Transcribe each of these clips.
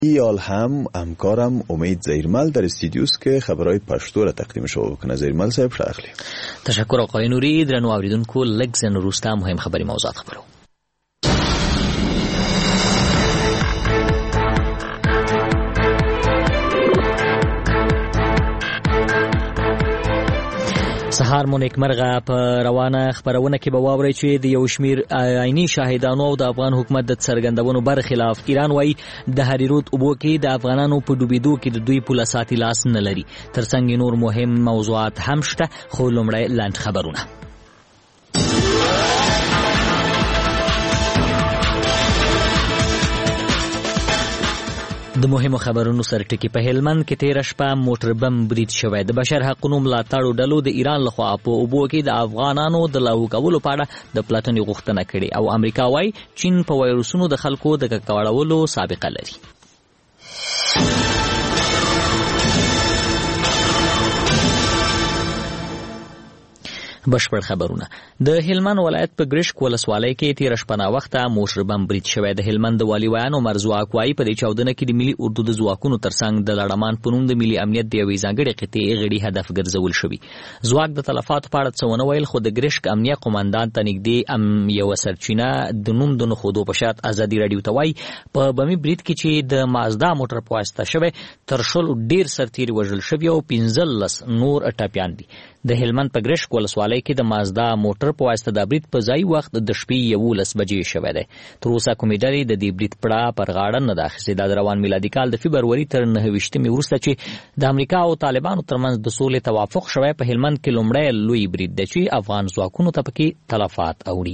ایال هم همکارم امید زیرمل در استودیو است که خبرهای پښتو را تقدیم شو بکنه. زیرمل صاحب ښه اخلي. تشکر آقای نوری. درنو اوریدونکو لږ ځین وروسته مهم خبري موضوعات خبرو. سهار مو نیکمرغه. په روانه خبرونه کې به واورئ چې د یو شمیر عیني شاهدانو او د افغان حکومت د څرګندونو برخلاف ایران وایي د هریرود اوبو کې د افغانانو په ډوبېدو کې د دوی پوله ساتي لاس نه لري. ترڅنګ نور مهم موضوعات هم شته، خو لومړی لاند خبرونه. د مهمو خبرونو سره ټکی. په هلمند کې تیر شپه موټر بم برید شوی. د بشر حقونو ملاتړو ډلو د ایران لخوا په اوبو کې د افغانانو د لاهو کولو په اړه د پلټنې غوښتنه کړې او امریکا وايي چین په وایروسونو د خلکو د ککړولو سابقه لري. بشپړ خبرونه. د هلمند ولایت په ګرشک ولسوالۍ کې تیر شپه نا وخته موټر بم برید شوی. د هلمند د والي ویان عمر زواک وايي په دې چاودنه کې د ملي اردو د ځواکونو ترڅنګ د لړمان په نوم د ملي امنیت د یوې ځانګړې قطعې غړي هدف ګرځول شوي. زواک د تلفاتو په اړه څه ونه ویل، خو د ګرشک امنیه قومندان ته نږدې یو سرچینه د نوم د نښودو په شرط ازادي راډیو ته وايي په بمي برید کې چې د مازدا موټر په واسطه شوی تر شلو ډیر سرتیري وژل شوي او 15 نور ټپیان دي. د هلمند په ګرشک ولسوالۍ کې د مازدا موټر په واسطه د برید په ځای وخت د شپې 11 بجې شوی دی. تر اوسه کومې ډلې د دې برید پړه پر غاړه نه ده اخیستې. دا د روان میلادي کال د فبروري تر 29 وروسته چې د امریکا او طالبانو ترمنځ د سولې توافق شوی په هلمند کې لومړی لوی برید دی چې افغان ځواکونو ته پکې تلفات اوړي.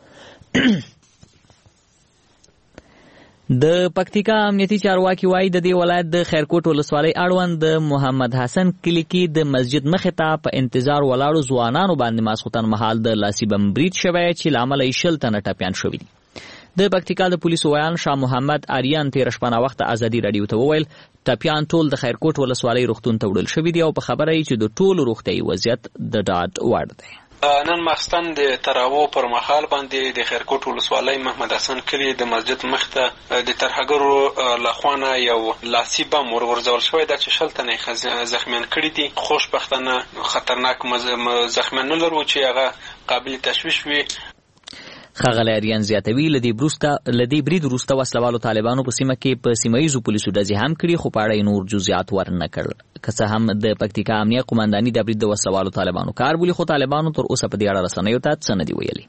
د پکتیکا امنیتي چارواکي وايي د دې ولایت د خیرکوټ ولسوالۍ اړوند د محمد حسن کلی کې د مسجد مخې ته په انتظار ولاړو ځوانانو باندې ماسخوتن مهال د لاسي بم برید شوی چې له امله یې 60 تنه ټپیان شوي دي. د پکتیکا د پولیسو ویان شاه محمد آریان تیر شپه نا وخت ازادي راډیو ته وویل ټپیان ټول د خیرکوټ ولسوالۍ روغتون ته وړل شوي دي او په خبره یې چې د ټولو روغتیايي وضعیت د ډاډ وړ دی. نن ماخستن د تراوو پر مهال باندې د خیرکوټ ولسوالۍ محمد حسن کلی د مسجد مخته د ترهګرو لخوانه یو لاسي بم ورغورځول شوی دا چې 60 تنه زخمیان کړي دي. خوشبختانه خطرناک زخمیان نه لرو چې هغه قابل تشویش وي. ښاغلی اریان زیاتوي له دې برید وروسته وسلوالو طالبانو په سیمه کې په سیمه ییزو پولیسو ډزې هم کړي خو په اړه یې نور جزئیات ورنه کړل. که څه هم د پکتیکا امنیه قومنداني د برید د وسلوالو طالبانو کار بولي خو طالبانو تر اوسه په دې اړه رسنیو ته څه نه دي ویلي.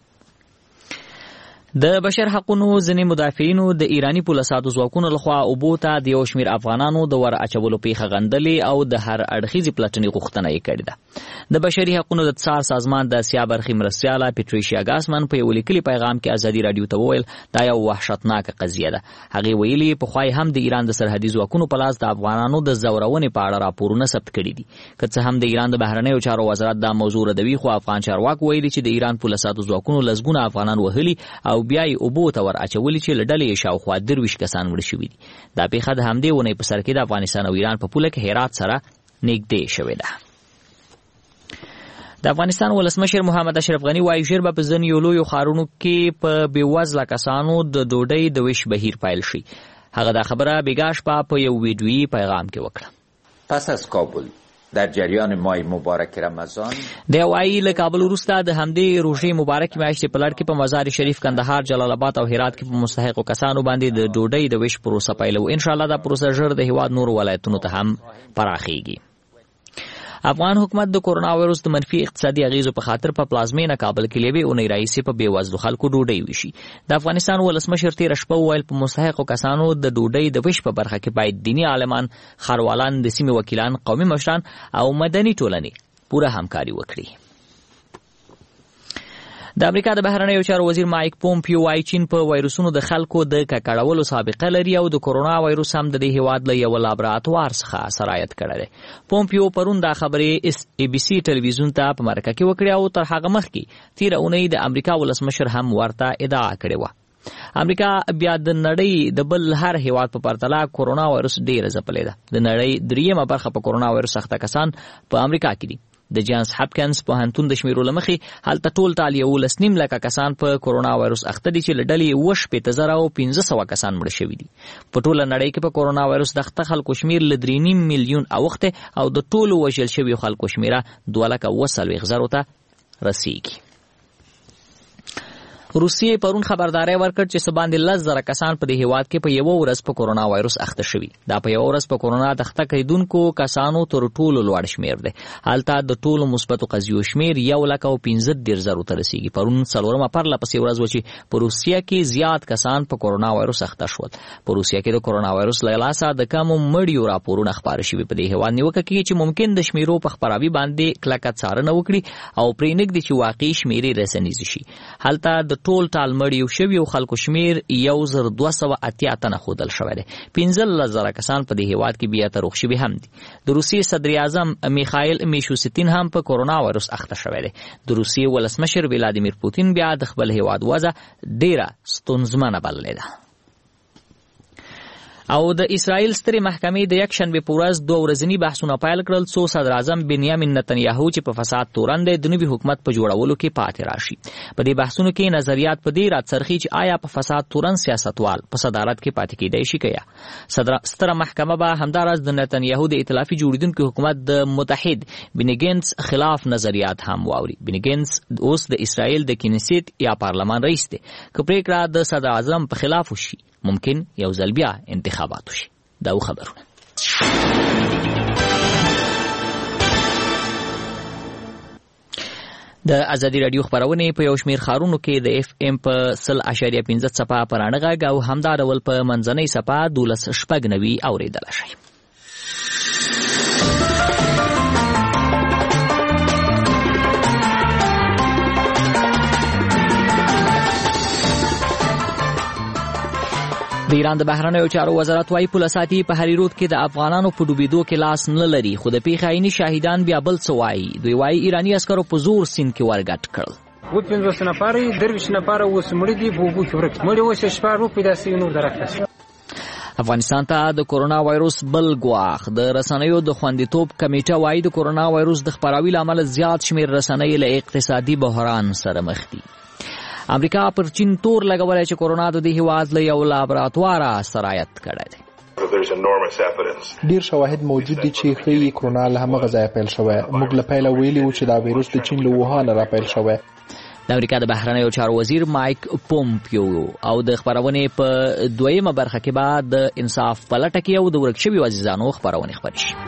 د بشر حقونو ځینې مدافعینو د ایرانی پولیسو ځواکونو لخوا اوبو ته د یو شمیر افغانانو د ور اچولو پیښه غندلې او د هر اړخیزې پلټنې غوښتنه یې کړې ده. د بشري حقونو د څار سازمان د اسیا برخې مرستیاله پیټریشیا ګاسمن په یو لیکلي پیغام کې ازادي راډیو ته وویل دا یو وحشتناکه قضیه ده. هغې ویلي پخوای هم د ایران د سرحدي ځواکونو په لاس د افغانانو د ځورونې په اړه راپورونه ثبت کړي دي. که څه هم د ایران د بهرنیو چارو وزارت دا موضوع ردوي خو افغان چارواکو ویلي چې د ایران پولیسو ځواکونو لسګونه افغانان وهلي او بیا یې اوبو ته ور اچولي چې له ډلې یې شاوخوا 23 کسان مړه شوي دي. دا پیښه د همدې اونۍ په سر کې د افغانستان او ایران په پوله کې هرات سره نږدې شوې ده. د افغانستان ولسمشر محمد اشرف غني وايي ژر به په ځینو لویو ښارونو کې په بېوزله کسانو د ډوډۍ د ویش بهیر پیل شي. هغه دا خبره بیګا شپه په یو ویډیویي پیغام کې وکړه. پس از کابل در جریان ماه مبارک رمضان د وایي له کابل وروسته د همدې روژې مبارک میاشتې په لړ کې په مزار شریف، کندهار، جلال آباد او هرات کې په مستحقو کسانو باندې د ډوډۍ د ویش پروسه پیلو. ان شاء الله دا پروسه ژر د هیواد نور ولایتونو ته هم پراخیږي. افغان حکومت د کورونا وایروس د منفي اقتصادي اغیزو په خاطر په پلازمینه کابل کې لوي اونۍ راهیسې په بېوزلو خلکو ډوډۍ ویشي. د افغانستان ولسمشر تېره شپه وویل په مستحقو کسانو د ډوډۍ د ویش په برخه کې باید دیني عالمان، ښاروالان، د سیمې وکیلان، قومي مشران او مدني ټولنې پوره همکاري وکړي. د امریکا د بهرنیو چارو وزیر مایک پومپیو وايي چین په وایروسونو د خلکو د ککړولو سابقه لري او د کورونا وایروس هم د دې هیواد له یو لابراتوار څخه سرایت کړی دی. پومپیو پرون دا خبرې ABC ټلویزیون ته په مرکه کې وکړې او تر هغه مخکې تیره اونۍ د امریکا ولسمشر هم ورته ادعا کړې وه. امریکا بیا د نړۍ د بل هر هیواد په پرتله کورونا وایروس ډېره ځپلې ده. د نړۍ 3مه برخه په کورونا وایروس اخته کسان په امریکا کې دي. د جانس هاپکینز پوهنتون د شمیرو له مخې هلته ټول ټال 11.5 لکه کسان په کورونا وایروس اخته دي چې له ډلې 15,500 کسان مړه شوي دي. په ټوله نړۍ کې په کورونا وایروس د اخته خلکو شمیر له 3.5 میلیون اوښته او د ټولو وژل شویو خلکو شمیره 2,40,000 ته رسیږي. روسیې پرون خبرداري ورکړ چې سباندې 10,000 کسان په دې هیواد کې په یو ورځ په کورونا وایروس اخته شوي. دا په یو ورځ په کورونا د اخته کیدونکو کسانو تر ټولو لوړ شمیر دی. هلته د ټولو مثبتو قضیو شمیر 1,15,000 ته رسیږي. پرون 4مه پرله پسې ورځ و چې په روسیه کې زیات کسان په کورونا وایروس اخته شول. په روسیه کې د کورونا وایروس له لاسه د کمو مړیو راپورونه خبره شوي. په دې هیواد نیوکه کوي چې ممکن د شمیرو په خبراوي باندې کلکه څارنه وکړي او پرې نږدې چې واقعي شمیرې رسنیز شي. هلته د ټول ټال مړیو شویو خلکو شمیر 1,280 تنه ښودل شوی دی. 15,000 کسان په دې هیواد کې بیا ته روغ شوي هم دي. د روسیې صدر اعظم میخایل میشوستین هم په کورونا وایروس اخته شوی دی. د روسیې ولسمشر ولادیمیر پوتین بیا د خپل هیواد وضع ډیره ستونزمنه بللې ده. او د اسرائیل سترې محکمې د یکشنبې په ورځ 2 ورځني بحثونه پیل کړل څو صدر اعظم بنیامین نتنیاهو چې په فساد تورن دی د نوي حکومت په جوړولو کې پاتې راشي. په دې بحثونو کې نظریات په دې راڅرخي چې آیا په فساد تورن سیاستوال په صدارت کې پاتې کېدای شي که یا. ستره محکمه به همداراز د نتنیاهو د ائتلافي جوړیدونکي حکومت د متحد بینیګنز خلاف نظریات هم واوري. بینیګنز اوس د اسرائیل د کینیسیت یا پارلمان رئیس دی. که پریکړه د صدر اعظم په خلاف وشي ممکن یو ځل بیا انتخابات وشي. دا خبرونه. د ازادي رادیو خبرونه په یو شمیر ښارونو کې د FM په 100.15 څپه په رڼه غږ او همدا ډول په منځنۍ څپه 12.90 اوریدل شي. د ایران د بهرنیو چارو وزارت وايي پوله ساتي په هریرود کې د افغانانو په ډوبېدو کې لاس نه لري، خو د پیښې عیني شاهدان بیا بل څه وایي. دوی وایي ایراني عسکرو په زور سیند کې ورګډ کړل. 15 نفر 23 نفر اوس مړي دي، په اوبو کې ورک مړي اوس شپږ پیدا سي نور درکړه. افغانستان ته د کورونا وایروس بل ګواښ. د رسنیو د خوندیتوب کمیټه وايي د کورونا وایروس د خپراوي لامل زیات شمیر رسنۍ له اقتصادي بحران سره مخ دي. امریکا پر چین تور لګولای چې کورونا د دې هیواد له یو لابراتواره سرایت کړی دی. ډیر شواهد موجود دي چې ښیي کورونا له همغه ځایه پیل شوی. موږ له پیله ویلي وو چې دا وایروس د چین له ووهانه را پیل شوی. د امریکا د بهرنیو چارو وزیر مایک پومپیو او د خبرونې په دویمه برخه کې بعد د انصاف پلټه کې او د ورک شویو عزیزانو خبرونه خبرې شي.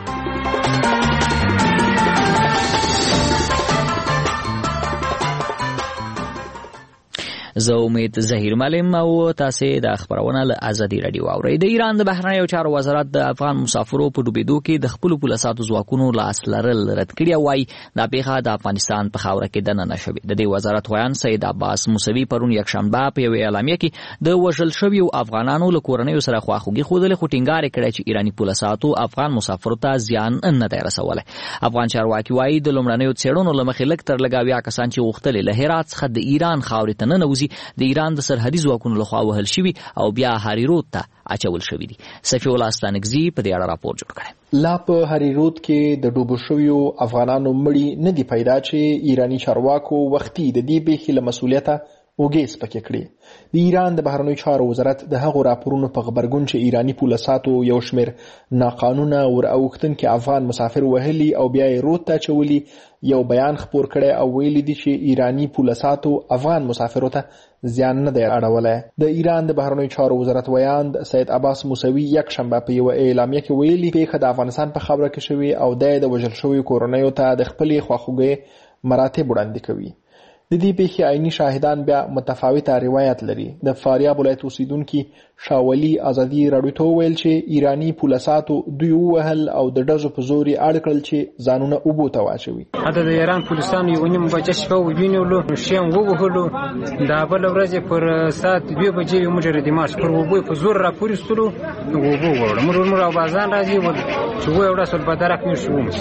زه امید ظهیر ملم او تاسو د خبرونه له ازادي رادیو اورئ. د ایران د بهرنیو چارو وزارت د افغان مسافرو په ډوبېدو کې د خپل پولیساتو ځواکونو لاس لرل رد کړی او وايي دا پیښه د افغانستان په خاوره کې دننه شوې. د دې وزارت ویان سید عباس موسوي پرون یکشنبه په یو اعلامیه کې د وژل شویو افغانانو له کورنیو سره خواخوږي ښودلې، خو ټینګار کړی چې ایراني پولیساتو افغان مسافرو ته زیان نه دی رسولی. افغان چارواکي وايي د لومړنیو څېړنو له مخې لږ تر لږه 80 کسان چې غوښتل له هرات څخه د ایران خاورې ته ننوځي د ایران د سرحدي ځواکونو لخوا وهل شوي او بیا هریرود ته اچول شوي دي. صفي الله ستانکزي په دې اړه راپور جوړ کړی. لا په هریرود کې د ډوبو شویو افغانانو مړي نه دي پیدا چې ایراني چارواکو وختي د دې پیښې له مسؤلیته اوګې سپکې کړې. د ایران د بهرنیو چارو وزارت د هغو راپورونو په خبرګون چې ایراني پولیساتو یو شمیر ناقانونه ور اوښتونکي افغان مسافر وهلي او بیا یې رود ته اچولي یو بیان خپور کړی او ویلي دي چې ایراني پولیساتو افغان مسافرو ته زیان نه دی اړولی. د ایران د بهرنیو چارو وزارت ویان سید عباس موسوي یکشنبه په یوه اعلامیه کې ویلي پیښه د افغانستان په خاوره کې شوې او د وژل شویو کورنیو ته د خپلې خواخوږۍ مراتب وړاندې کوي. د دې پیښې عیني شاهدان بیا متفاوته روایت لري. د فاریاب ولایت اوسیدونکي شاولي ازادي راډیو ته وویل چې ایراني پولیساتو دوی ووهل او د ډزو په زور یې اړ کړل چې ځانونه اوبو ته واچوي. حتی د ایران پولیسانو یو نیم بجه شپه ونیولو، شیم ووهلو. د بله ورځې پر ساعت 2 بجې موږ د مارچ پر اوبو په زور راپورېستلو، اوبو وړو موږ او بازان راځي چې وایي وړه سول بدرک نشو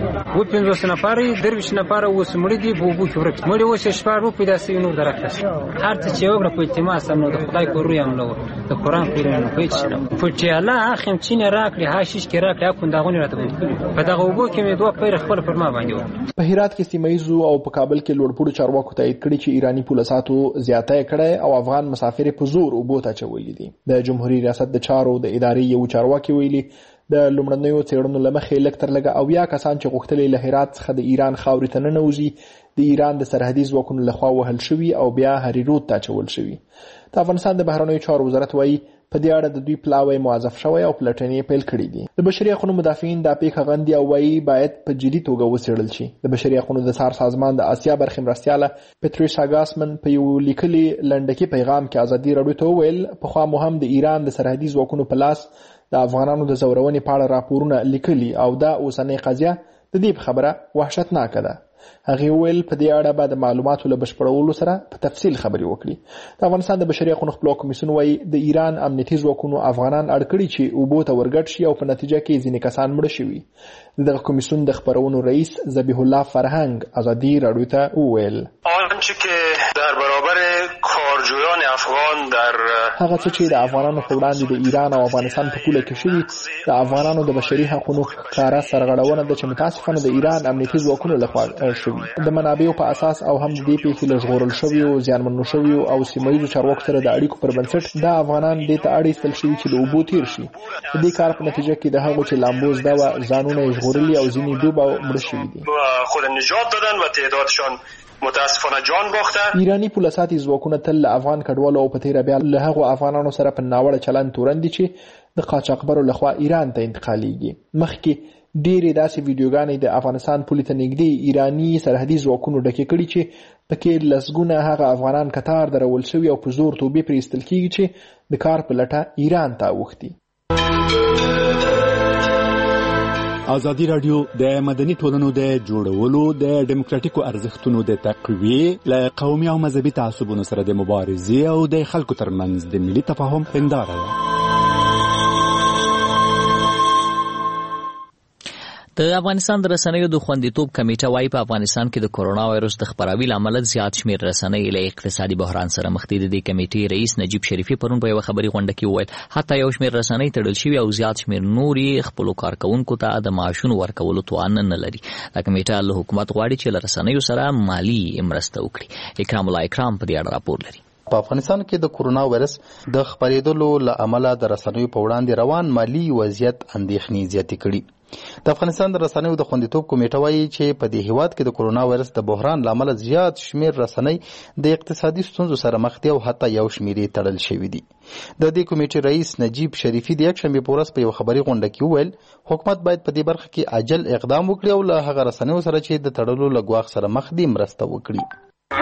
و 50 نفر درویش نفر اوس مړي دي بو کې ورک مړي اوس شپه رو پیدا سي نور درکړه هر څه چې وګړه په التماس نو د خدای په روی هم نو د قران په روی نه هیڅ نه فټي الله اخم چین راکړي هاشیش کې راکړي کوم داغونه راته په دغه وګو کې مې دوه پیر خپل پر ما باندې په هرات کې سیمایزو او په کابل کې لوړپوړو چارواکو تایید کړي چې ایرانی پولیساتو زیاته کړي او افغان مسافر په زور وبوت اچولې دي د جمهوریت ریاست د چارو د ادارې یو چارواکي ویلي د لومړنیو څېړنو لمخې لږ تر لږه 80 کسان چې غوښتل له هرات څخه د ایران خاورې ته ننوځي د ایران د سرحدي ځواکونو لخوا وهل شوي او بیا هریرود ته اچول شوي د افغانستان د بهرنیو چارو وزارت وایي په دې اړه د دوی پلاوی موظف شوی او پلټنې پیل کړې دي د بشري حقوقو مدافعین دا پیښه غندي او وایي باید په جدي توګه وڅېړل شي د بشري حقوقو د څار سازمان د آسیا برخې مرستیاله پټریشا ګاسمن په یو لیکلي لنډکي پیغام کې ازادي راډیو ته وویل پخوا مو هم د ایران د سرحدي ځواکونو په لاس د افغانانو د زورونې په اړه راپورونه لیکلي او دا اوسنۍ قضیه د دې خبره وحشتناکه ده هغه ویل په دې اړه به د معلوماتو له بشپړولو سره په تفصیل خبري وکړي د افغانستان د بشري حقوقو خپلواک کمیسیون وايي د ایران امنیتي ځواکونو افغانان اړ کړي چې اوبو ته ورګډ شي او په نتیجه کې ځینې کسان مړه شوي دغه کمیسیون د خبرونو رئیس ذبیح الله فرهنګ ازادي راډیو ته وویل آنچه که در برابر کارجویان افغان در هغه څه چې د افغانانو په وړاندې د ایران او افغانستان په پوله کې شوي د افغانانو د بشري حقوقو کاره سرغړونه ده چې متاسفانه د ایران امنیتي ځواکونو لخوا شوي د منابعو په اساس او هم د دې پیښې له ژغورل شویو زیانمنو شویو او سیمایي چارواکو سره د اړیکو پر بنسټ د افغانان دې ته اړ ایستل شوي چې د اوبو تیر شي د دې کار په نتیجه کې د هغو چې لامبوز دا ځانونه یې ژغورلي او ځینې ډوب او مړه شوي دي خود نجات دادن و تعدادشان متاسفانه جان باختن ایرانی پولیساتي ځواکونه تل له افغان کډوالو او په تیره بیا له هغو افغانانو سره په ناوړه چلند تورن دي چې د قاچاقبرو لخوا ایران ته انتقالیږي مخکې ډېرې داسې ویډیوګانې د افغانستان پولې ته نږدې ایراني سرحدي ځواکونو ډکې کړي چې پکې لسګونه هغه افغانان کتار درول شوي او په زور توبې پرې ایستل کېږي چې د کار په لټه ایران ته اوښتي ازادي راډیو د مدني ټولنو د جوړولو د ډیموکراتیکو ارزښتونو د تقویې له قومي او مذهبي تعصبونو سره د مبارزې او د خلکو ترمنځ د ملي تفاهم هنداره ده د افغانستان د رسنیو د خوندیتوب کمیټه وايي په افغانستان کې د کورونا وایرس د خپراوي لامل زیات شمیر رسنۍ له اقتصادي بحران سره مخ دي د کمیټې رئیس نجیب شریفي پرون په یو خبري غونډه کې وویل حتی یو شمیر رسنۍ تړل شوي او زیات شمیر نوري خپل کارکونکو ته د معاشونو ورکولو توان نه لري دا کمیټه له حکومت غواړي چې له رسنیو سره مالی مرسته وکړي اکرام الله اکرام په دې اړه راپور لري په افغانستان کې د کورونا وایرس د خپرېدلو له امله د رسنیو په وړاندې روان مالی وضعیت اندېښنې زیاتې کړي د افغانستان د رسنیو د خوندیتوب کمیټه وايي چې په دې هیواد کې د کورونا وایرس د بحران لامل زیات شمیر رسنۍ د اقتصادي ستونزو سره مخ دي او حتی یو شمیر یې تړل شوي دي د دې کمیټې رئیس نجیب شریفي د یکشنبې په ورځ په یو خبري غونډه کې وویل حکومت باید په دې برخه کې عاجل اقدام وکړي او له هغه رسنیو سره چې د تړلو له ګواښ سره مخ دي مرسته وکړي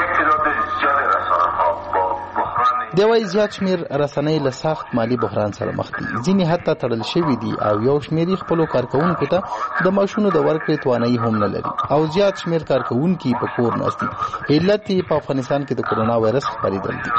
دی وايي زیات شمیر رسنۍ له سخت مالی بحران سره مخ دي ځینې حتی تړل شوي دي او یو شمیر خپلو کارکونکو ته د معاشونو د ورکړې توانایي هم نه لري او زیات شمیر کارکونکي په کور ناست دي علت یې په افغانستان کې د کورونا وایرس خپرېدل دي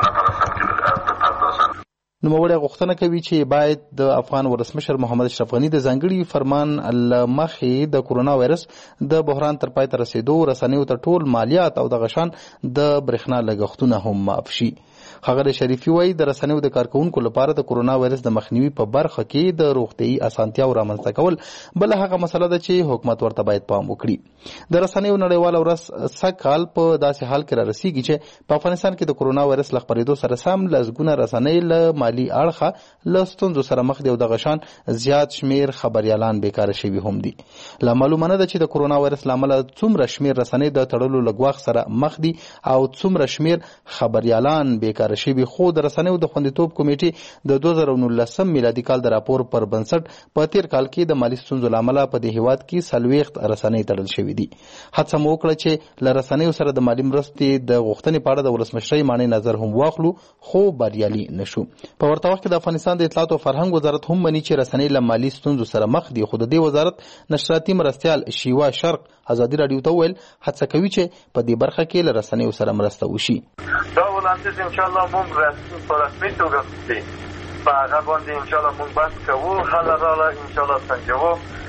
نوموړی غوښتنه کوي چې باید د افغان ولسمشر محمد اشرف غني د ځانګړي فرمان له مخې د کورونا وایرس د بحران تر پای ته رسېدو رسنیو ته ټول مالیات او دغه شان د برېښنا لګښتونه هم معاف شي ښاغلی شریفي وایي د رسنیو د کارکونکو لپاره د کورونا وایرس د مخنیوي په برخه کې د روغتیايي اسانتیاو رامنځته کول بله هغه مسله ده چې حکومت ورته باید پام وکړي د رسنیو نړیواله ورځ سږکال په داسې حال کې رارسیږي چې په افغانستان کې د کورونا وایرس له خپرېدو سره سم لسګونه رسنۍ له مالي اړخه له ستونزو سره مخ دي او دغه شان زیات شمیر خبریالان بیکاره شوي هم دي لا معلومه نه ده چې د کورونا وایرس له امله څومره شمیر رسنۍ د تړلو له ګواښ سره مخ دي او څومره شمیر خبریالان بیکاره شوي خو د رسنیو د خوندیتوب کمیټې د 2019 میلادي کال د راپور پر بنسټ په تیر کال کې د مالي ستونزو له امله په دې هیواد کې 40 رسنۍ تړل شوي دي هڅه مو وکړه چې له رسنیو سره د مالي مرستې د غوښتنې په اړه د ولسمشرۍ معنی نظر هم واخلو خو بریالي نشو په ورته وخت کې د افغانستان د اطلاعات او فرهنګ وزارت هم مني چې رسنۍ له مالي ستونزو سره مخ دي خو د دې وزارت نشراتي مرستیال شیوا شرق ازادي راډیو ته ویل هڅه کوي چې په دې برخه کې له رسنیو سره مرسته وشي دا وړاندیز ان شاء الله مونږ په رسمي توګه په هغه باندې ان شاء الله مونږ بحث کوو حل راله ان شاء الله سنجوو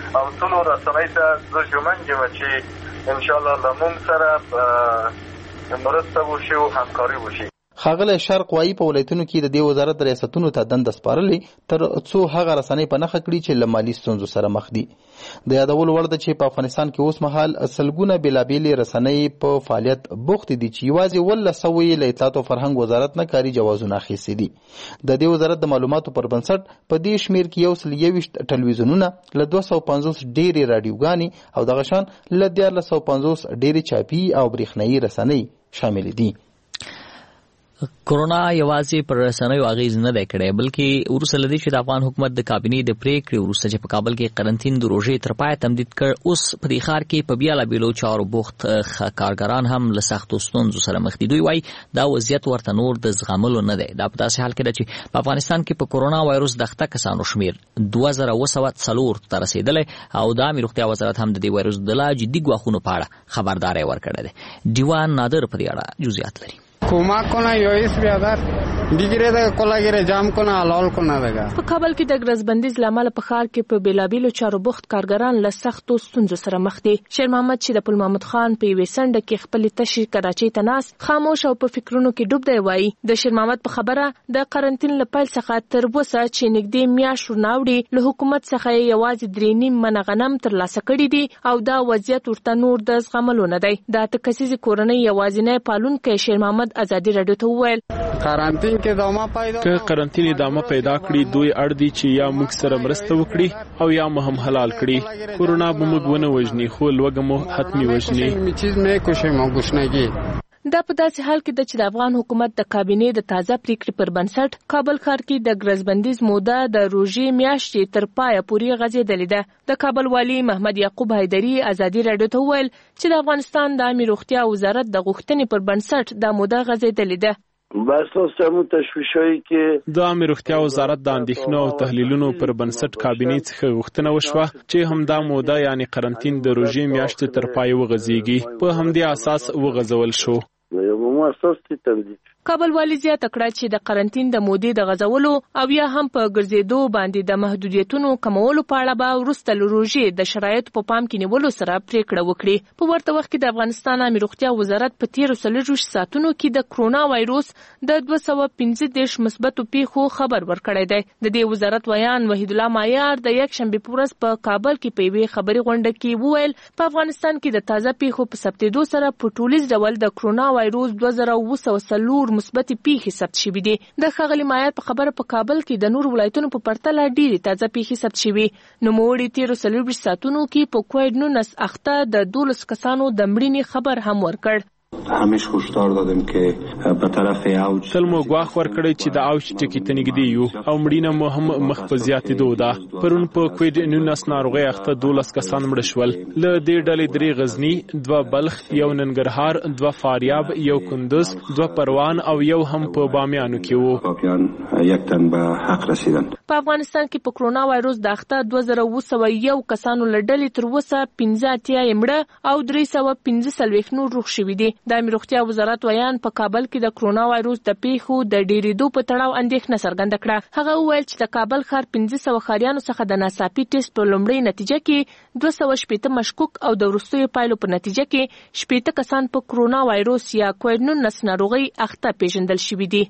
او ټولو رسنۍ ته زه ژمن یم چې انشاءالله له موږ سره مرسته وشي او همکاري وشي. ښاغلی شرق وایي په ولایتونو کې د دې وزارت ریاستونو ته دنده سپارلې تر څو هغه رسنۍ په نښه کړي چې له مالي ستونزو سره مخ دي. د یادولو وړ ده چې په افغانستان کې اوس مهال سلګونه بېلابېلې رسنۍ په فعالیت بوختې دي چې یوازې 1900 یې له اطلاعات او فرهنګ وزارت نه کاري جوازونه اخیستي دي. د دې وزارت د معلوماتو پر بنسټ په دې شمېر کې 121 ټلویزیونونه، له 250 ډېرې راډیوګانې او دغه شان له 1450 ډېرې چاپي او برېښنایي رسنۍ شامل دي. کورونا یوازې پر رسنیو اغیز نه دی کړی، بلکې وروسته له دې چې د افغان حکومت د کابینې د پریکړې وروسته چې په کابل کې قرنطین د روژې تر پایه تمدید کړ، اوس په دې ښار کې په بیلابیلو چارو بوخت کارګران هم له سختو ستونزو سره مخ دي. دوی وایي دا وضعیت ورته نور د زغملو نه دی. دا په داسې حال کې ده چې په افغانستان کې په کورونا وایروس د اخته کسانو شمیر 2204 ته رسېدلی او د عامې روغتیا وزارت هم د دې وایروس د لا جدي ګواښونو په اړه خبرداری ورکړی دی. دیوان نادر په دې اړه جزئیات لري. کمک کنه یا ایس بیادر دیگره ده کلاگیره جام کنه حلال کنه دغه. په کابل کې د ګرځبندیز لامل په ښار کې په بیلابیلو چارو بوخت کارګران له سختو ستونزو سره مخ دي. شیر محمد چې د پل محمود خان په یوې څنډه کې خپل تشي کراچۍ ته ناست خاموش او په فکرونو کې ډوب دی وایي د شیر محمد په خبره د قرنطین له پیل څخه تر اوسه چې نږدې میاشت ورناوړي له حکومت څخه یوازې 3.5 من غنم ترلاسه کړي دي او دا وضعیت ورته نور د زغملو نه دی. د 8 کسیزې کورنۍ یوازینی پالونکی شیر محمد ازادي راډیو ته وویل قرنطین کې ادامه پیدا که قرنطین ادامه پیدا کړي دوی اړ دي چې یا موږ سره مرسته وکړي او یا مو هم حلال کړي. کورونا به موږ ونه وژني خو لوږه مو حتمي وژني. دا په داسې حال کې ده چې د افغان حکومت د کابینې د تازه پریکړې پر بنسټ کابل ښار کې د ګرځبندیز موده د روژې میاشتې تر پایه پورې غځېدلې ده. د کابل والی محمد یعقوب حیدري ازادي راډیو ته وویل چې د افغانستان د عامې روغتیا وزارت د غوښتنې پر بنسټ دا موده غځېدلې ده. د عامې روغتیا وزارت د اندېښنو او تحلیلونو پر بنسټ کابینې څخه غوښتنه وشوه چې همدا موده یعنی قرنطین د روژې میاشتې تر پای وغځېږي. په همدې اساس وغځول شو. کابل والی زیاته کړه چې د قرنطین د مودې د غځولو او یا هم په ګرځېدو باندې د محدودیتونو کمولو په اړه به وروسته له روژې د شرایطو په پام کې نیولو سره پریکړه وکړي. په ورته وخت کې د افغانستان عامې روغتیا وزارت په تیرو 24 ساعتونو کې د کرونا وایروس د 215 مثبتو پیښو خبر ورکړی دی. د دې وزارت ویان وحید الله مایار د یکشنبې په ورځ په کابل کې په یوې خبري غونډه کې وویل په افغانستان کې د تازه پیښو په ثبتېدو سره په ټولیز ډول د کرونا وایروس 2204 مثبت پیښې ثبت شوې دي. د ښاغلي مایار په خبره په کابل کې د نور ولایتونو په پرتله ډېرې تازه پیښې ثبت شوې. نوموړي تیرو 24 ساعتونو کې په کووډ-19 اخته د 12 کسانو د مړینې خبر هم ورکړ. همیش هشدار دادیم که به طرف اوج تل مو غواخ ورکړی چې د اوج ټکی ته نږدې یو او مړینه مو هم مخ په زیاتېدو ده. پرون په کووډ-19 ناروغۍ اخته 12 کسان مړه شول. له دې ډلې 3 غزني، 2 بلخ، 1 ننګرهار، 2 فاریاب، 1 کندوز، 2 پروان او 1 هم په بامیانو کې وو. بامیان 1 تن به حق رسیدن. په افغانستان کې په کرونا وایروس د اخته 2201 کسانو له ډلې تر اوسه 15 مړه او 315 نور روغ شوي دي. د عامې روغتیا وزارت ویان په کابل کې د کرونا وایروس د پیښو د ډېرېدو په تړاو اندېښنه څرګنده کړه. هغه وویل چې د کابل ښار 1500 ښاریانو څخه د ناڅاپي ټیسټ په لومړۍ نتیجه کې 280 مشکوک او د وروستیو پایلو په نتیجه کې 80 کسان په کرونا وایروس یا کووډ-19 ناروغۍ اخته پیژندل شوي دي.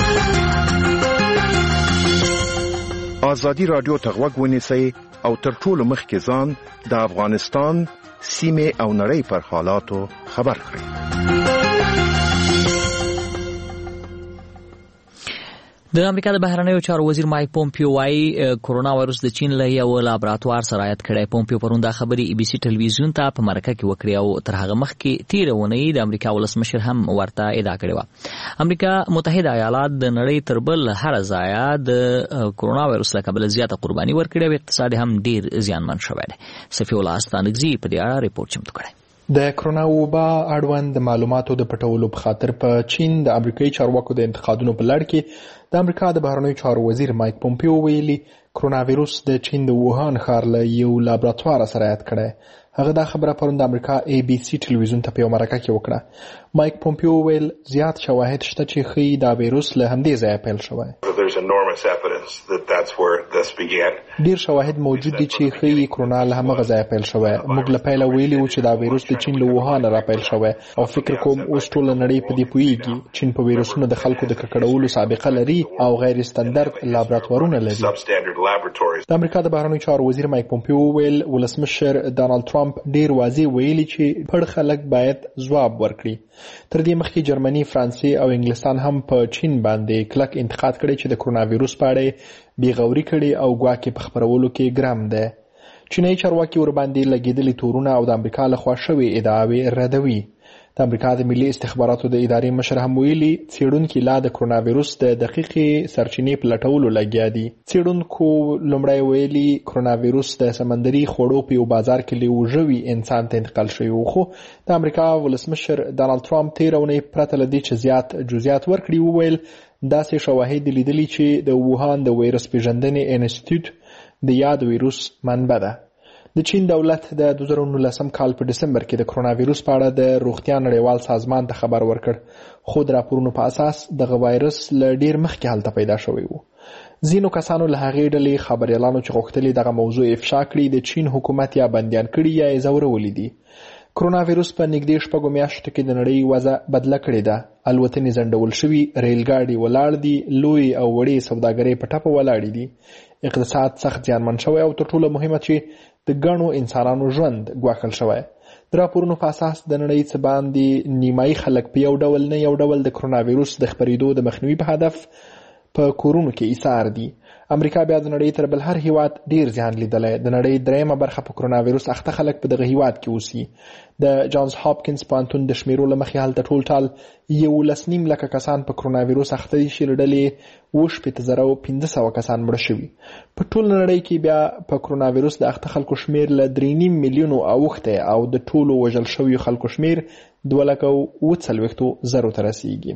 ازادي راډیو ته غوږ ونیسئ او تر ټولو مخکې ځان د افغانستان سیمې او نړۍ پر حالاتو خبر کړئ. د امریکا د بهرنیو چارو وزیر مایک پومپیو وايي کورونا وایروس د چین له یو لابراتوار سره عیات کړی. پومپیو پرون دا خبرې ای بي سي ټلویزیون ته په مرکه کې وکړې او تر هغه مخکې تیره اونۍ د امریکا ولسمشر هم ورته ادعا کړې وه. امریکا متحده ایالات د نړۍ تر بل هر ځایه د کورونا وایروس له کبله زیاته قرباني ورکړې او اقتصاد هم ډیر زیانمن شوی دی. صفی الله استانګزي په دې اړه ریپورت چمتو کړی. د کرونا وبا اړوند د معلوماتو د پټولو په خاطر په چین د امریکایي چارواکو د انتقادونو په لړ کې د امریکا د بهرنیو چارو وزیر مایک پومپیو ویلي کرونا وایروس د چین د ووهان ښار له یو لابراتوار سره عیات کړی. هغه دا خبره پرون د امریکا ABC ټلویزیون ته په یو مرکه کې وکړه. مایک پومپیو ویل زیات شواهد شته چې ښیي دا وایروس له همدې ځایه پیل شوی. ډیر شواهد موجود دي چې ښیي کرونا له همغه ځایه پیل شوی. موږ له پیله ویلي وو چې دا وایروس د چین له ووهان را پیل شوی او فکر کوم اوس ټوله نړۍ په دې پوهیږي. چین په وایروسونو د خلکو د ککړولو سابقه لري او غیر ستاندرد لابراتوارونه لري. د امریکا د بهرنیو چارو وزیر مایک پومپیو ویل ولسمشر ډانلډ ټرمپ ډیر واضح ویلي چې پړ خلک باید ځواب ورکړي. تر دې مخکې جرمني، فرانسې او انګلستان هم په چین باندې کلک انتقاد کړی چې د کرونا وایروس په اړه بېغوري کړي او ګواکې په خپرولو کې ګرم ده. چینایي چارواکي ورباندې لګېدلي تورونه او د امریکا لخوا شوې ادعاوې ردوي. د امریکا د ملي استخباراتو د ادارې مشر هم ویلي څېړونکي لا د کرونا وایروس د دقیقې سرچینې په لټولو لګیا دي. څېړونکو لومړی ویلي کرونا وایروس د سمندري خوړو په یو بازار کې له یو ژوي انسان ته انتقال شوی و، خو د امریکا ولسمشر ډانلډ ټرمپ تېره اونۍ پرته له دې چې زیات جزئیات ورکړي وویل داسې شواهد لیدلي چې د ووهان د وایرس پېژندنې انسټیټیوټ د یاد وایروس منبع ده. د چین دولت د 2019 کال په دسمبر کې د کرونا وایروس په اړه د روغتیا نړیوال سازمان ته خبر ورکړ، خو د راپورونو په اساس دغه وایرس له ډیر مخکې هلته پیدا شوی و. ځینو کسانو له هغې ډلې خبریالانو چې غوښتلي دغه موضوع افشا کړي د چین حکومت یا بندیان کړي یا یې ځورولي دي. کرونا وایروس په نږدې 6 میاشتو کې د نړۍ وضع بدله کړې ده. الوتنې ځنډول شوي، ریلګاډي ولاړ دي، لوی او وړې سوداګرۍ په ټپه ولاړې دي، اقتصاد سخت زیانمن شوی او تر ټولو مهمه چې د ګڼو انسانانو ژوند ګواښل شوی. د راپورونو په اساس د نړۍ څه باندې نیمایي خلک په یو ډول نه یو ډول د کرونا وایروس د خپرېدو د مخنیوي په هدف په کورونو کې ایثار دي. امریکا بیا د نړۍ تر بل هر هیواد ډیر زیان لیدلی. د نړۍ دریمه برخه په کرونا وایروس اخته خلک په دغه هیواد کې اوسي. د جانز هاپکینز پوهنتون د شمیرو له مخې هلته ټول ټال 11.5 لکه کسان په کرونا وایروس اخته دي چې له ډلې 15,500 کسان مړه شوي. په ټول نړۍ کې بیا په کرونا وایروس د اخته خلکو شمیر له 3.5 میلیونو اوښتی او د ټولو وژل شویو خلکو شمیر 240,000 ته رسیږي.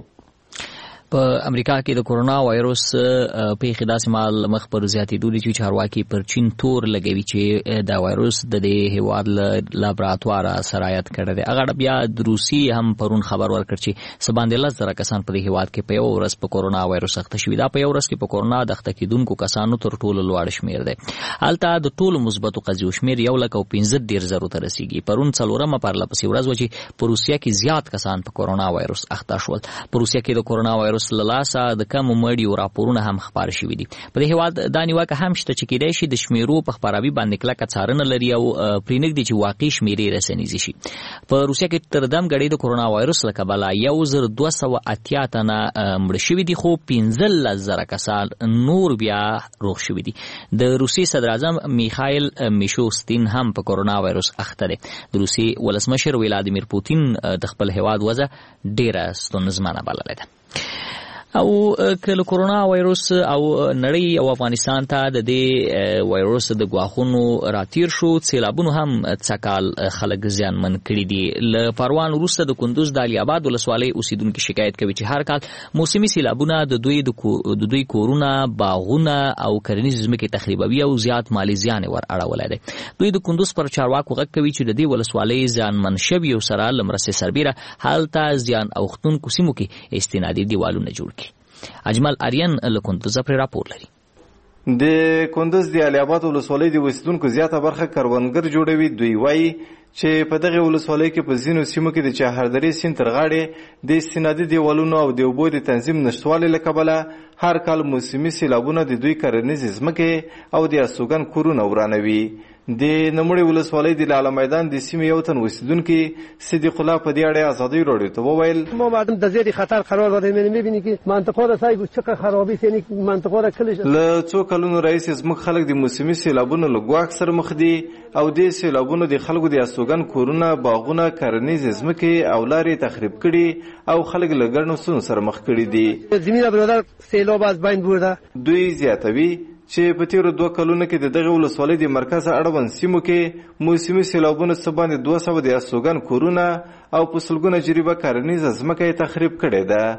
په امریکا کې د کرونا وایروس پیښې داسې مهال مخ پر زیاتېدو دي چې چارواکي پر چین تور لګوي چې دا وایروس د دې هېواد له لابراتواره سرایت کړی دی. هغه بیا د روسي هم پرون خبر ورکړ چې څه باندې 10,000 کسان په دې هېواد کې په یوه ورځ په کرونا وایروس اخته شوي. دا په یوه ورځ کې په کرونا د اخته کېدونکو کسانو تر ټولو لوړ شمېر دی. هلته د ټولو مثبتو قضیو شمېر 1,15,000 ته رسیږي. پرون 4مه پرله پسې ورځ وه چې په روسیه کې زیات کسان په کرونا وایروس اخته شول. په روسیه کې د کرونا وایروس له لاسه د کمو مړیو راپورونه هم خپاره شوي دي. په دې هېواد دا نیوکه هم شته چې کیدای شي د شمیرو په خپراوي باندې کلکه څارنه لري او پرېنږدي چې واقعي شمیرې رسنیزې شي. په روسیه کې تر دم ګړۍ د کرونا وایروس له کبله 1,280 تنه مړه شوي دي، خو 15,000 کسان نور بیا روغ شوي دي. د روسي صدر اعظم میخایل میشوستین هم په کرونا وایروس اخته دی. د روسي ولسمشر ولادیمیر پوتین د خپل هېواد وضع ډېره ستونزمنه بللې ده. او کله کرونا وایروس او نړۍ او افغانستان ته د دې وایروس د ګواښونو راتیر شو، سیلابونو هم څکال خلک زیانمن کړي دي. له پروان وروسته د کندوز د علي آباد ولسوالۍ اوسیدونکي شکایت کوي چې هر کال موسمي سیلابونه د دوی کورونه، باغونه او کرنیز ځمکې تخریبوي او زیات مالي زیان ور اړولی دی. دوی د کندوز پر چارواکو غږ کوي چې د دې ولسوالۍ زیانمن شویو سره له مرستې سربیره هلته زیان اوښتونکو سیمو کې استنادي دیوالونه جوړ کړي. اجمل آریان له کندوز پرې راپور لري. د کندوز د علي آباد ولسوالۍ د اوسیدونکو زیاته برخه کروندګر جوړوي. دوی وایي چې په دغه ولسوالۍ کې په ځینو سیمو کې د چهاردرې سیند تر غاړې د استنادي دیوالونو او د اوبو د تنظیم نشتوالي له کبله هر کال موسمي سیلابونه د دوی کرنیزې ځمکې او د استوګن کورونه ورانوي. د نموړې ولسوالۍ د لاله میدان د سیمې یو تن اوسیدونکي صدیق الله په دې اړه ازادۍ راډیو ته وویل ما بعد د زیات خطر قرار داده. می‌بینی که منطقه را سایه چقدر خرابی یعنی منطقه را کلش له څو کلونو رئیس زموږ خلک د موسمي سیلابونو له ګواښ سره مخ دي او د سیلابونو د خلکو د استوګن کورونه، باغونه، کرنیزې ځمکې او لارې تخریب کړي او خلک له ګڼو ستونزو سره مخ کړي دي. زمینه برادر سیلاب از بین برده. دوی زیاتوي چې په تیرو 2 کلونو کې د دغه ولسوالۍ د مرکز اړوند سیمو کې موسمي سیلابونو څه باندې 200 د استوګن کورونه او په سلګونه جریبه کرنیزه ځمکه یې تخریب کړې ده.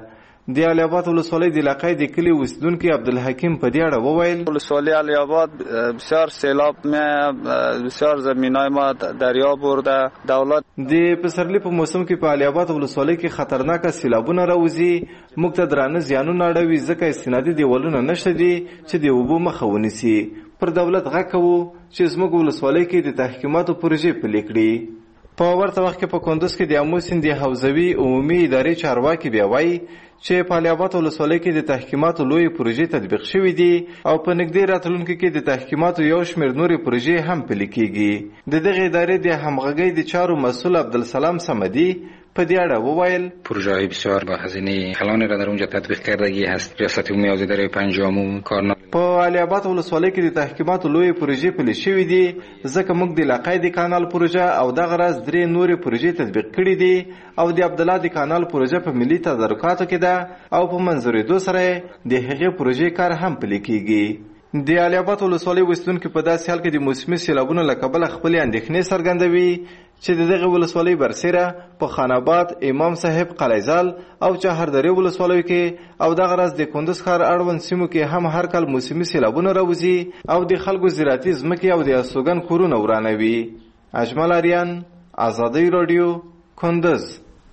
د علي آباد ولسوالۍ د علاقې د کلي اوسیدونکي عبدالحکیم په دې اړه وویل ولسوالی علی آباد بسیار سیلاب بسیار زمینای ما دریا برده دولت د پسرلی په موسم کې په علي آباد ولسوالۍ کې خطرناک سیلابونه راوځي موږ ته درانه زیانونه اړوي ځکه استنادي دیوالونه نشته دي چې د اوبو مخه ونیسي پر دولت غږ کوو چې زموږ ولسوالۍ کې د تحکیماتو پروژې پلي کړي په ورته وخت کې په کندوز کې د آمو سیند د حوزوي عمومي ادارې چارواکي بیا وایي چې په علي آباد ولسوالۍ کې د تحکیماتو لوی پروژې تطبیق شوې دي او په نږدې راتلونکي کې د تحکیماتو یو شمېر نورې پروژې هم پلي کیږي د دغې ادارې د همغږۍ د چارو مسئول عبدالسلام صمدی په دې اړه وویل پروژه‌های بسیار با هزینه کلانی را در اونجا تطبیق کردگی هست ریاست عمومی اداره پنجم کارنا په علي آباد ولسوالۍ کې د تحکیماتو لوی پروژې پلي شوې دي ځکه موږ د علاقې د کانال پروژه او دغه راز 3 نورې پروژې تطبیق کړې دي او د عبدالله د کانال پروژه په ملي تدارکاتو کې ده او په منظورېدو سره د هغې پروژې کار هم پلي کیږي د علي آباد ولسوالۍ اوسیدونکي په داسې حال کې د موسمي سیلابونو له کبله خپلې اندېښنې څرګندوي چې د دغه ولسوالۍ برسیره په خان آباد امام صاحب قلیزال او چهاردرې ولسوالیو کې او دغه راز د کندوز ښار اړوند سیمو کې هم هر کال موسمي سیلابونه راوځي او د خلکو زراعتي ځمکې او د استوګن کورونه ورانوي اجمل اریان ازادي رادیو کندوز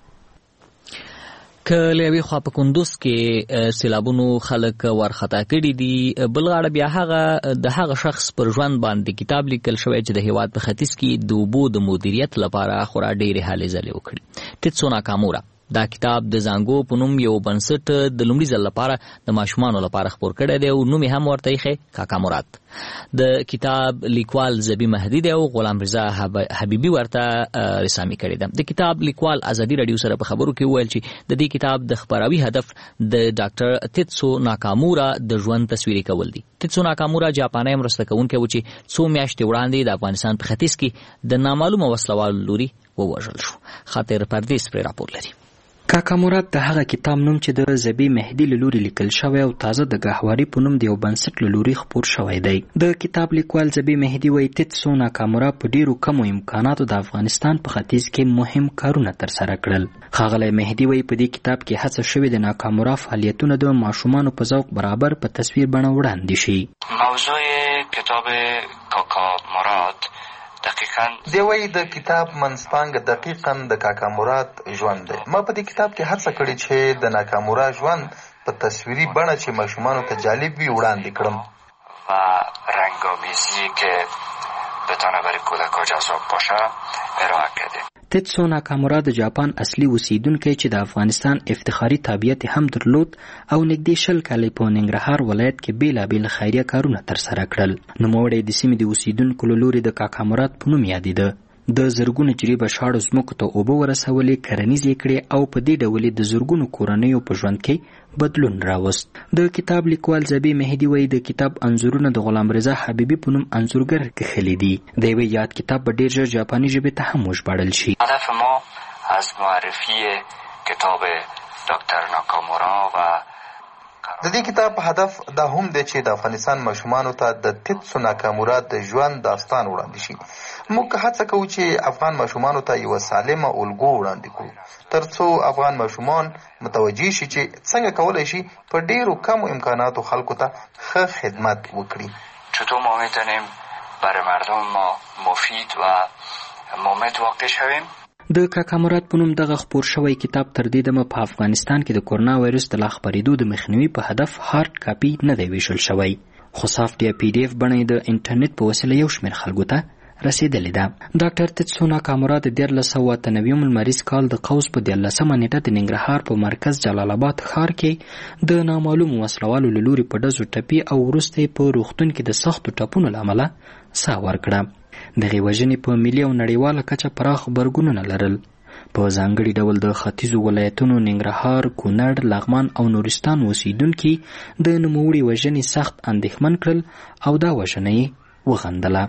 که له یوې خوا په کندوز کې سیلابونو خلک ورخطا کړي دي بل غاړه بیا د هغه شخص پر ژوند باندې کتاب لیکل شوی چې د هیواد په ختیځ کې د اوبو د مدیریت لپاره خورا ډېرې هلې ځلې وکړي تیتسو ناکامورا دا کتاب د زانګو په نوم یو بنسټ د لومړي ځل لپاره د ماشومانو لپاره خپور کړی دی او نوم یې هم ورته ایښی کاکا مراد د کتاب لیکوال زبی مهدي دی او غلام رضا حبیبي ورته رسامي کړې ده د کتاب لیکوال ازادي رادیو سره په خبرو کې وویل چې د دې کتاب د خپراوي هدف د ډاکټر تیتسو ناکامورا د ژوند تصویري کول دي تیتسو ناکامورا جاپاني مرسته کوونکی و چې څو میاشتې وړاندې د افغانستان په ختیځ کې د نامعلومه وسلوالو لوري ووژل شو خاطر پردیس پرې راپور لري کاکا مراد د هغه کتاب نوم چې د زبی مهدي له لوري لیکل شوی او تازه د ګهواري په نوم د یو بنسټ له لوري خپور شوی دی د کتاب لیکوال زبی مهدي وایي تیتسو ناکامورا په ډیرو کمو امکاناتو د افغانستان په ختیځ کې مهم کارونه ترسره کړل ښاغلی مهدي وایي په دې کتاب کې هڅه شوې د ناکامورا فعالیتونه د ماشومانو په ذوق برابر په تصویر بڼه وړاندې شي موضوع کتاب کاکا مراد دقیقاً دی وایي د کتاب منځپانګه دقیقاً د کاکا مراد ژوند دی ما په دې کتاب کې هڅه کړې چې د ناکامورا ژوند په تصویري بڼه چې ماشومانو ته جالب وي وړاندې کړم و رنگامیزی که بتونه برای کودک‌ها جذاب باشه ارائه کردیم تیتسو ناکامورا د جاپان اصلي اوسیدونکی چې د افغانستان افتخاري تابعیت هم درلود او نږدې 20 کاله په ننګرهار ولایت کې بیلابیل خیریه کارونه ترسره کړل نوموړی د سیمې د اوسیدونکو له لوري د کاکا مراد په نوم یادېده د زرګونو جریبه شاړو ځمکو ته اوبه ورسولې کرنیزې کړې او په دې ډول د زرګونو کورنیو په ژوند کې بدلون راوست د کتاب لیکوال زبی مهدي وایي د کتاب انځورونه د غلام رضا حبیبي په نوم انځورګر کښلي دي د یوې یاد کتاب به ډېر ژر جاپاني ژبې ته هم وژباړل شي هدف ما از معرفی کتاب دکتر ناکامورا و د دې کتاب هدف دا هم دی چې د افغانستان ماشومانو ته د تیتسو ناکامورا د ژوند داستان وړاندې شي موږ هڅه کوو چې افغان ماشومانو ته یوه سالمه الګو وړاندې کړو تر څو افغان ماشومان متوجه شي چې څنګه کولی شي په ډیرو کمو امکاناتو خلکو ته ښه خدمت وکړي چطور ما میتونیم برای مردم ما مفید و مفید واقع شویم د کاکا مراد په نوم دغه خپور شوی کتاب تر دې دمه په افغانستان کې د کورونا وایرس د لا خپرېدو د مخنیوي په هدف هارد کاپي نه دی ویشل شوی خو سافټ یا پی ډي اف بڼه د انټرنیټ په وسیله یو شمېر خلکو ته رسیدلې ده ډاکټر تیتسو ناکامورا د 1993 لمریز کال د قوس په 13مه نیټه د ننګرهار په مرکز جلال آباد ښار کې د نامعلومو وسلوالو له لوري په ډزو ټپي او وروسته یې په روغتون کې د سختو ټپونو له امله ساه ورکړه دغې وژنې په ملي او نړیواله کچه پراخ غبرګونونه لرل په ځانګړي ډول د ختیځو ولایتونو ننګرهار کونړ لغمان او نورستان اوسیدونکي د نوموړي وژنې سخت اندېښمن کړل او دا وژنه یې وغندله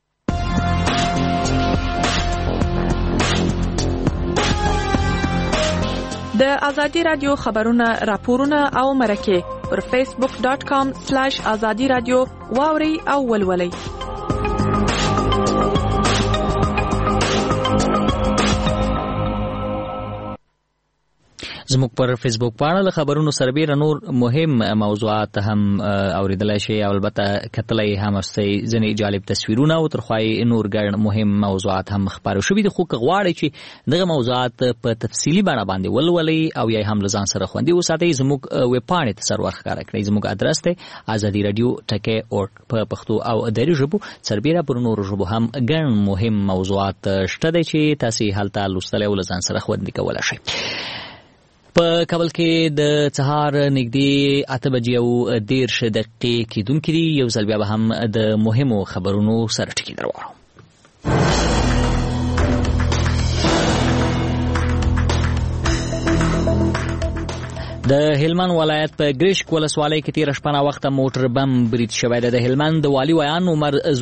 د ازادي رادیو خبرونه راپورونه او مرکې پر facebook.com/azadi radio واوري او ولولئ زموږ پر فیسبوک پاڼه له خبرونو سربېره نور مهم موضوعات هم اوریدلای شئ او البته کتلای هم شئ ځینې جالب تصویرونه او ترخوای نور ګڼ مهم موضوعات هم خبرو شوي دي خو که غواړئ چې دغه موضوعات په تفصیلي بڼه باندې ولولئ او یا هم له ځان سره خوندي وساتئ زموږ ویب پاڼې ته سر ورښکاره کړئ. زموږ ادرس دی ازادي راډیو ټکی په پښتو او دري ژبو سربېره پر نورو ژبو هم ګڼ مهم موضوعات شته دی چې تاسو هلته لوستلی او له ځان سره خوندي کولی شئ. په کابل کې د سهار نږدې 8:13 کېدونکي دي. یو ځل بیا به هم د مهمو خبرونو سره ټکي درواړو. د هلمند ولایت په ګرشک ولسوالۍ کې تېره شپه ناوخته موټر بم برید شوی دی. د هلمند والي ویان عمر